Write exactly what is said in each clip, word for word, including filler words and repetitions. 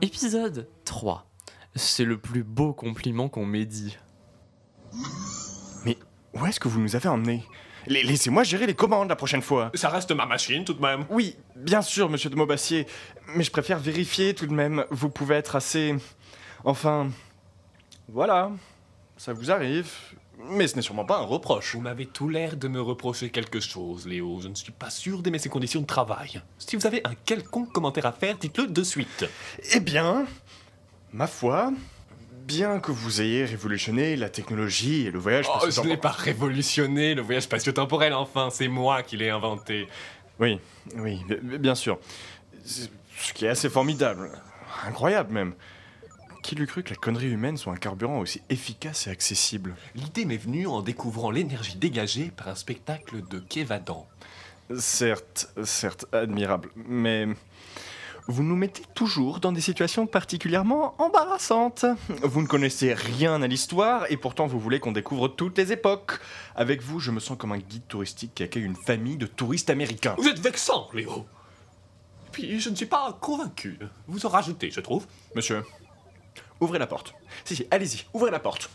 Épisode trois. C'est le plus beau compliment qu'on m'ait dit. Mais où est-ce que vous nous avez emmenés ? La- Laissez-moi gérer les commandes la prochaine fois. Ça reste ma machine tout de même. Oui, bien sûr, monsieur de Maubassier. Mais je préfère vérifier tout de même. Vous pouvez être assez... Enfin... Voilà. Ça vous arrive. Mais ce n'est sûrement pas un reproche. Vous m'avez tout l'air de me reprocher quelque chose, Léo. Je ne suis pas sûr d'aimer ces conditions de travail. Si vous avez un quelconque commentaire à faire, dites-le de suite. Eh bien... Ma foi... Bien que vous ayez révolutionné la technologie et le voyage... Oh, je spatio-temporel- n'ai pas révolutionné le voyage spatio-temporel, enfin. C'est moi qui l'ai inventé. Oui, oui, b- bien sûr. C'est- Ce qui est assez formidable. Incroyable même. Qui l'eût cru que la connerie humaine soit un carburant aussi efficace et accessible ? L'idée m'est venue en découvrant l'énergie dégagée par un spectacle de Kévadan. Certes, certes, admirable, mais... Vous nous mettez toujours dans des situations particulièrement embarrassantes. Vous ne connaissez rien à l'histoire et pourtant vous voulez qu'on découvre toutes les époques. Avec vous, je me sens comme un guide touristique qui accueille une famille de touristes américains. Vous êtes vexant, Léo. Puis je ne suis pas convaincu. Vous en rajoutez, je trouve. Monsieur, ouvrez la porte. Si, si, allez-y, ouvrez la porte.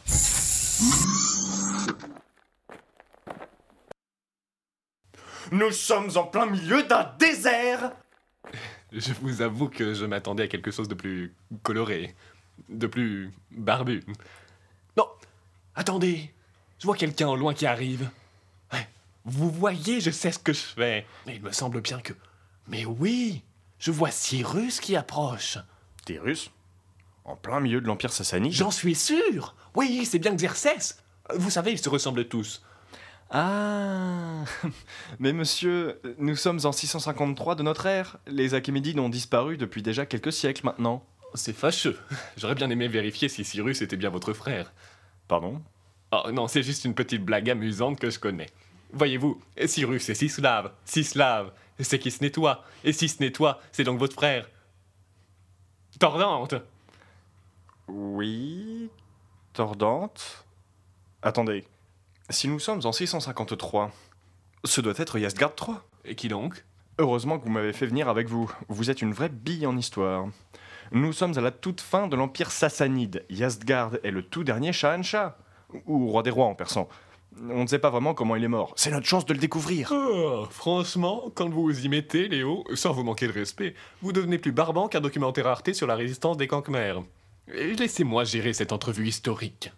Nous sommes en plein milieu d'un désert. Je vous avoue que je m'attendais à quelque chose de plus coloré, de plus barbu. Non, attendez, je vois quelqu'un au loin qui arrive. Ouais, vous voyez, je sais ce que je fais. Mais il me semble bien que... Mais oui, je vois Cyrus qui approche. Des Russes ? En plein milieu de l'Empire sassanide ? J'en suis sûr. Oui, c'est bien Xerxès. Vous savez, ils se ressemblent tous. Ah. Mais monsieur, nous sommes en six cent cinquante-trois de notre ère. Les Achéménides ont disparu depuis déjà quelques siècles maintenant. C'est fâcheux. J'aurais bien aimé vérifier si Cyrus était bien votre frère. Pardon ? Oh non, c'est juste une petite blague amusante que je connais. Voyez-vous, Cyrus est six slaves. Six slaves, c'est qui se nettoie. Et si se nettoie, c'est donc votre frère. Tordante. Oui... Tordante... Attendez. Si nous sommes en six cent cinquante-trois, ce doit être Yastgard trois. Et qui donc? Heureusement que vous m'avez fait venir avec vous. Vous êtes une vraie bille en histoire. Nous sommes à la toute fin de l'Empire sassanide. Yastgard est le tout dernier Shahanshah, ou roi des rois en persan. On ne sait pas vraiment comment il est mort. C'est notre chance de le découvrir. Oh, franchement, quand vous vous y mettez, Léo, sans vous manquer de respect, vous devenez plus barbant qu'un documentaire Arte sur la résistance des Cancmers. Et laissez-moi gérer cette entrevue historique.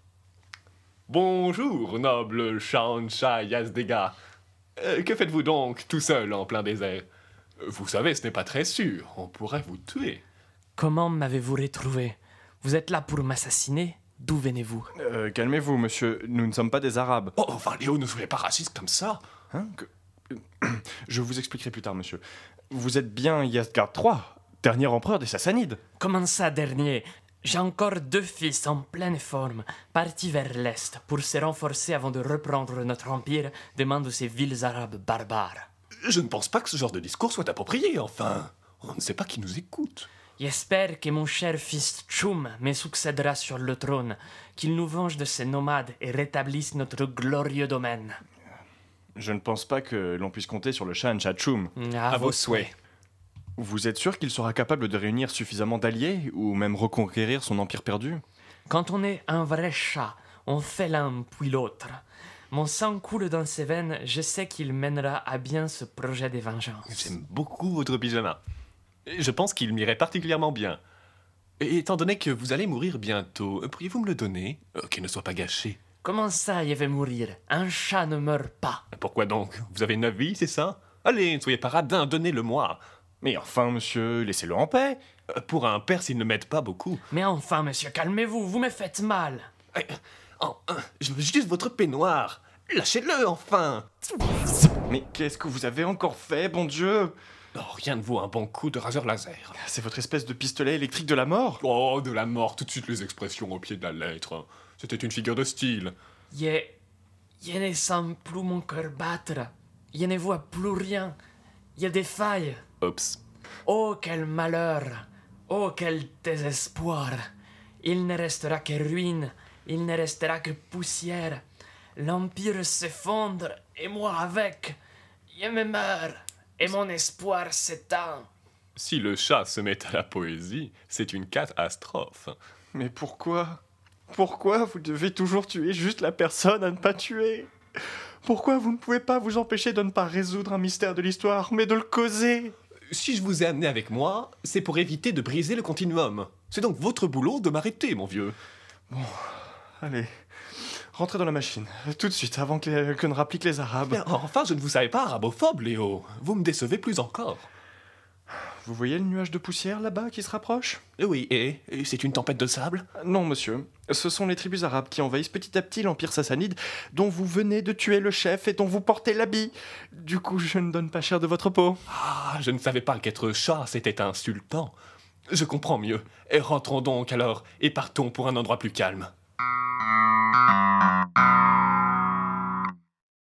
Bonjour, noble Shahanshah Yazdega. Euh, que faites-vous donc tout seul en plein désert? Vous savez, ce n'est pas très sûr. On pourrait vous tuer. Comment m'avez-vous retrouvé? Vous êtes là pour m'assassiner? D'où venez-vous? Euh, calmez-vous, monsieur. Nous ne sommes pas des Arabes. Oh, enfin, Léo, ne soyez pas raciste comme ça. Hein que... Je vous expliquerai plus tard, monsieur. Vous êtes bien Yastgard trois, dernier empereur des Sassanides. Comment ça, dernier? J'ai encore deux fils en pleine forme, partis vers l'est pour se renforcer avant de reprendre notre empire des mains de ces villes arabes barbares. Je ne pense pas que ce genre de discours soit approprié, enfin. On ne sait pas qui nous écoute. J'espère que mon cher fils Tchoum me succédera sur le trône, qu'il nous venge de ces nomades et rétablisse notre glorieux domaine. Je ne pense pas que l'on puisse compter sur le Shahanshah Tchoum. À, À vos souhaits. Vous êtes sûr qu'il sera capable de réunir suffisamment d'alliés, ou même reconquérir son empire perdu ? Quand on est un vrai chat, on fait l'un puis l'autre. Mon sang coule dans ses veines, je sais qu'il mènera à bien ce projet de vengeance. J'aime beaucoup votre pyjama. Je pense qu'il m'irait particulièrement bien. Et étant donné que vous allez mourir bientôt, pourriez-vous me le donner, euh, qu'il ne soit pas gâché? Comment ça, il va mourir? Un chat ne meurt pas. Pourquoi donc? Vous avez neuf vies, c'est ça? Allez, ne soyez pas radin, donnez-le-moi. Mais enfin, monsieur, laissez-le en paix. Euh, Pour un père, s'il ne m'aide pas beaucoup. Mais enfin, monsieur, calmez-vous, vous me faites mal. Eh, oh, euh, je veux juste votre peignoir. Lâchez-le, enfin. Mais qu'est-ce que vous avez encore fait, bon Dieu ? Oh, rien ne vaut un bon coup de raseur laser. C'est votre espèce de pistolet électrique de la mort ? Oh, de la mort, tout de suite les expressions au pied de la lettre. C'était une figure de style. Je... Je ne sens plus mon cœur battre. Je ne vois plus rien. Il y a des failles. Oups. Oh, quel malheur! Oh, quel désespoir! Il ne restera que ruine, il ne restera que poussière. L'Empire s'effondre, et moi avec. Je me meurs, et mon espoir s'éteint. Si le chat se met à la poésie, c'est une catastrophe. Mais pourquoi? Pourquoi vous devez toujours tuer juste la personne à ne pas tuer? Pourquoi vous ne pouvez pas vous empêcher de ne pas résoudre un mystère de l'histoire, mais de le causer? Si je vous ai amené avec moi, c'est pour éviter de briser le continuum. C'est donc votre boulot de m'arrêter, mon vieux. Allez, rentrez dans la machine, tout de suite, avant que, les- que ne rappliquent les Arabes. Mais enfin, je ne vous savais pas arabophobe, Léo. Vous me décevez plus encore. Vous voyez le nuage de poussière là-bas qui se rapproche? Eh oui, et, et c'est une tempête de sable? Non, monsieur. Ce sont les tribus arabes qui envahissent petit à petit l'Empire sassanide, dont vous venez de tuer le chef et dont vous portez l'habit. Du coup, je ne donne pas cher de votre peau. Ah, je ne savais pas qu'être chat, c'était insultant. Je comprends mieux. Et rentrons donc alors, et partons pour un endroit plus calme.